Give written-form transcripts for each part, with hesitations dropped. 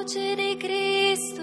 croce di Cristo.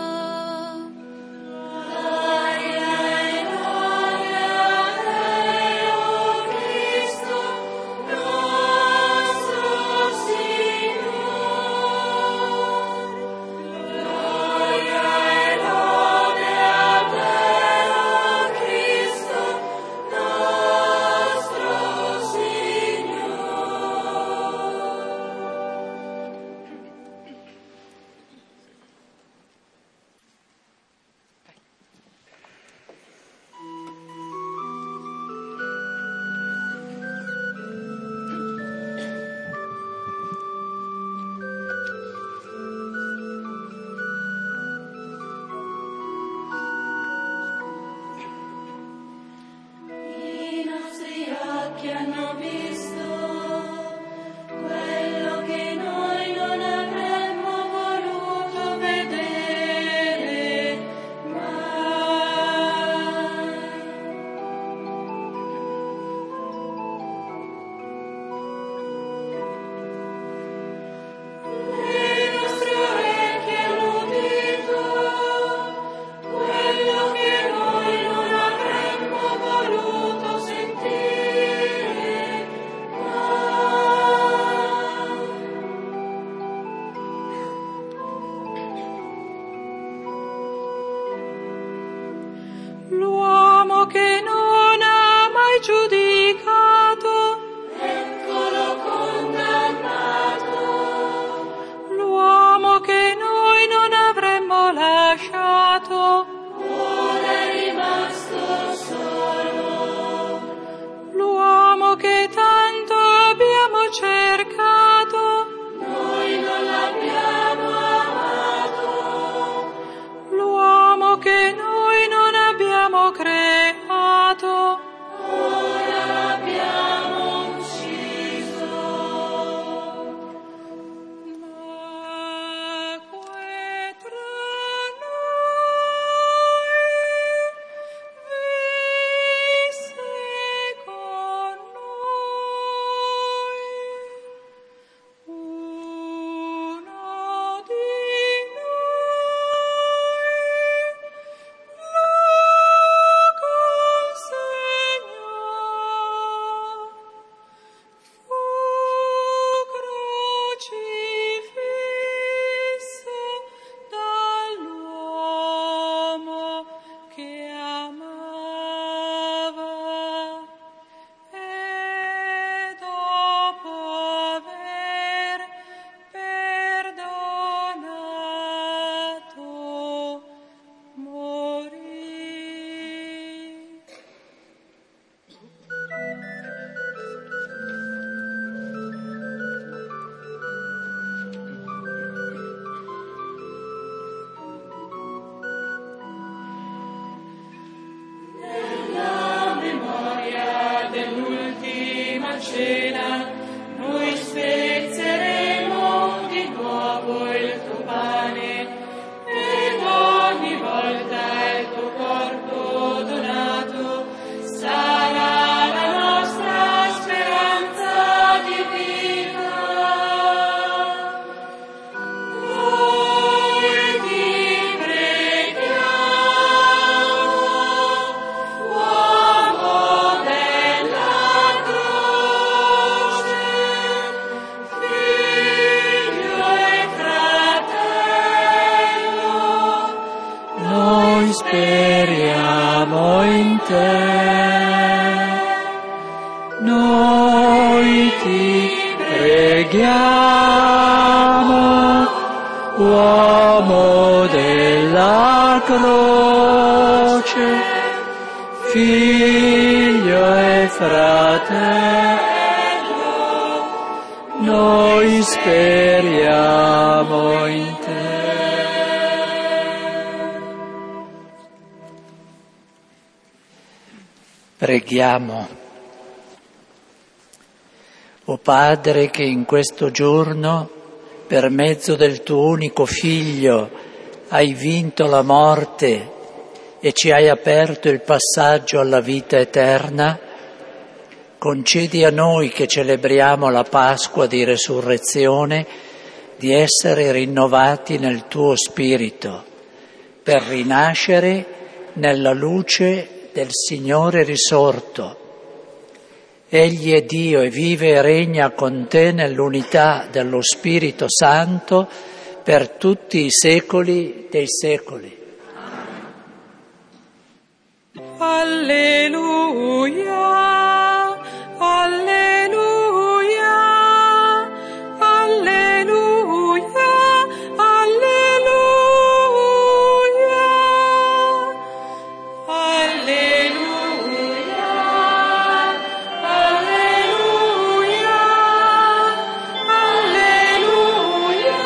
L'uomo che non ha mai giudicato, eccolo condannato. L'uomo che noi non avremmo lasciato, ora è rimasto solo. L'uomo che tanto abbiamo cercato, noi non l'abbiamo amato. L'uomo che noi non abbiamo creato, ora l'abbiamo ucciso. Nacque tra noi, visse con noi, uno di cena, noi spezzeremo di nuovo il tuo pane ed ogni volta il tuo corpo donato sarà la nostra speranza di vita. Noi ti preghiamo, uomo della croce, figlio e fratello, noi speriamo in te, noi ti preghiamo, uomo della croce, figlio e fratello, noi speriamo in te. Preghiamo. O Padre, che in questo giorno, per mezzo del tuo unico Figlio, hai vinto la morte e ci hai aperto il passaggio alla vita eterna, concedi a noi che celebriamo la Pasqua di Resurrezione di essere rinnovati nel tuo spirito, per rinascere nella luce del Signore risorto. Egli è Dio e vive e regna con te nell'unità dello Spirito Santo per tutti i secoli dei secoli. Alleluia, alleluia, alleluia, alleluia, alleluia, alleluia, alleluia,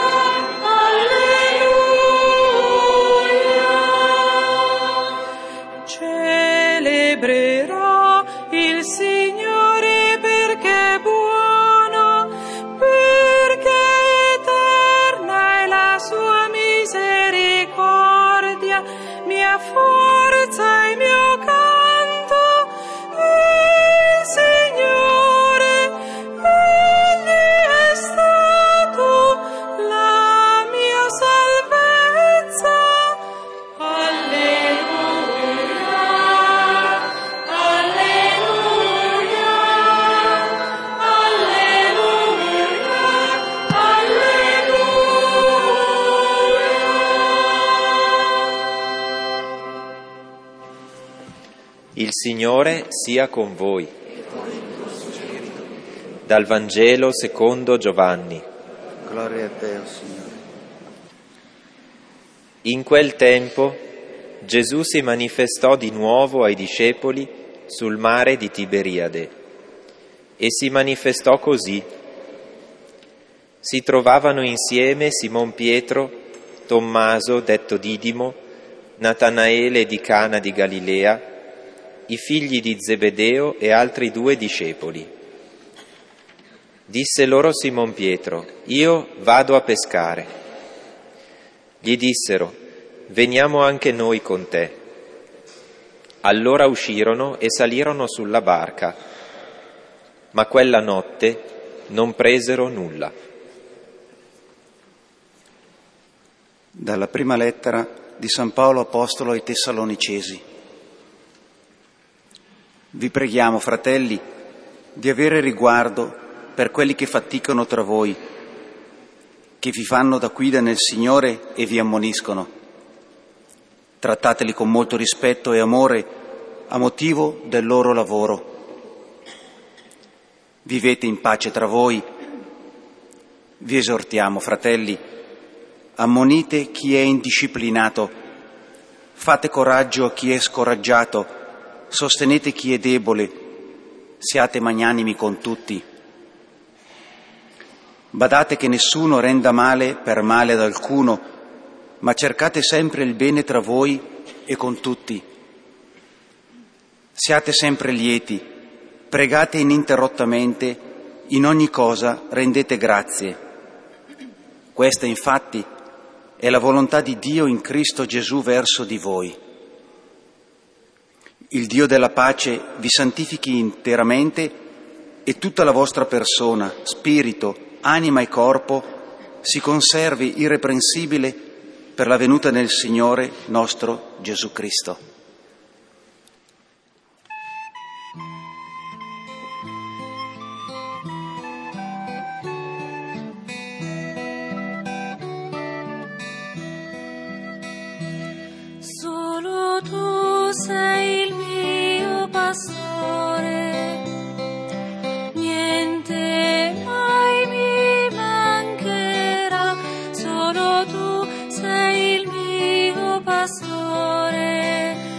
alleluia. Celebrerò il Signore perché è buono, perché eterna è la sua misericordia, mia forza e mio canto, il Signore, Egli è stato la mia salvezza. Alleluia, alleluia, alleluia, alleluia. Il Signore sia con voi. Dal Vangelo secondo Giovanni. Gloria a te, o Signore. In quel tempo Gesù si manifestò di nuovo ai discepoli sul mare di Tiberiade e si manifestò così. Si trovavano insieme Simon Pietro, Tommaso detto Didimo, Natanaele di Cana di Galilea, i figli di Zebedeo e altri 2 discepoli. Disse loro Simon Pietro: «Io vado a pescare». Gli dissero: «Veniamo anche noi con te». Allora uscirono e salirono sulla barca, ma quella notte non presero nulla. Dalla prima lettera di San Paolo Apostolo ai Tessalonicesi. Vi preghiamo, fratelli, di avere riguardo per quelli che faticano tra voi, che vi fanno da guida nel Signore e vi ammoniscono. Trattateli con molto rispetto e amore a motivo del loro lavoro. Vivete in pace tra voi. Vi esortiamo, fratelli, ammonite chi è indisciplinato, fate coraggio a chi è scoraggiato, sostenete chi è debole, siate magnanimi con tutti. Badate che nessuno renda male per male ad alcuno, ma cercate sempre il bene tra voi e con tutti. Siate sempre lieti, pregate ininterrottamente, in ogni cosa rendete grazie. Questa, infatti, è la volontà di Dio in Cristo Gesù verso di voi. Il Dio della pace vi santifichi interamente e tutta la vostra persona, spirito, anima e corpo si conservi irreprensibile per la venuta del Signore nostro Gesù Cristo. Solo tu sei il mio pastore, niente mai mi mancherà. Solo tu sei il mio pastore,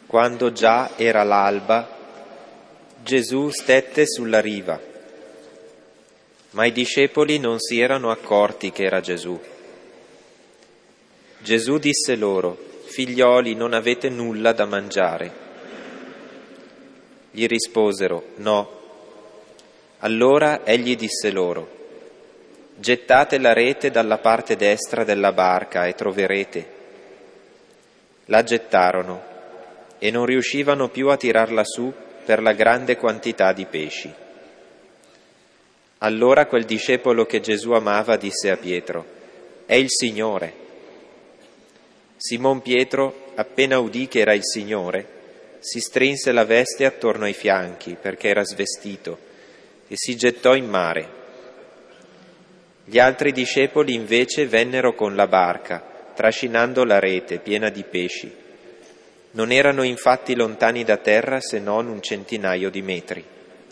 Quando già era l'alba, Gesù stette sulla riva, ma i discepoli non si erano accorti che era Gesù. Gesù disse loro: «Figlioli, non avete nulla da mangiare?» Gli risposero: «No». Allora egli disse loro: «Gettate la rete dalla parte destra della barca e troverete». La gettarono e non riuscivano più a tirarla su per la grande quantità di pesci. Allora quel discepolo che Gesù amava disse a Pietro: «È il Signore». Simon Pietro, appena udì che era il Signore, si strinse la veste attorno ai fianchi perché era svestito e si gettò in mare. Gli altri discepoli invece vennero con la barca, trascinando la rete piena di pesci. Non erano infatti lontani da terra se non 100 metri.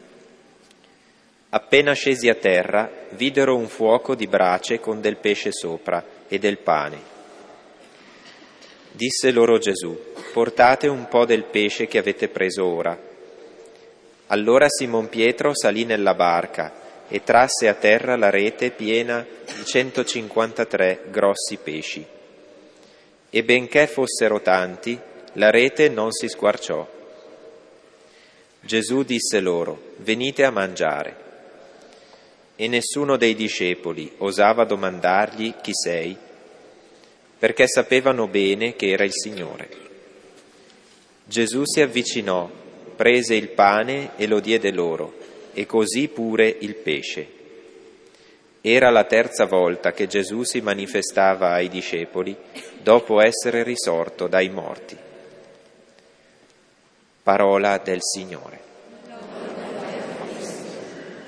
Appena scesi a terra, videro un fuoco di brace con del pesce sopra e del pane. Disse loro Gesù: «Portate un po' del pesce che avete preso ora». Allora Simon Pietro salì nella barca e trasse a terra la rete piena di 153 grossi pesci. E benché fossero tanti, la rete non si squarciò. Gesù disse loro: «Venite a mangiare». E nessuno dei discepoli osava domandargli: «Chi sei?», perché sapevano bene che era il Signore. Gesù si avvicinò, prese il pane e lo diede loro, e così pure il pesce. Era la terza volta che Gesù si manifestava ai discepoli dopo essere risorto dai morti. Parola del Signore.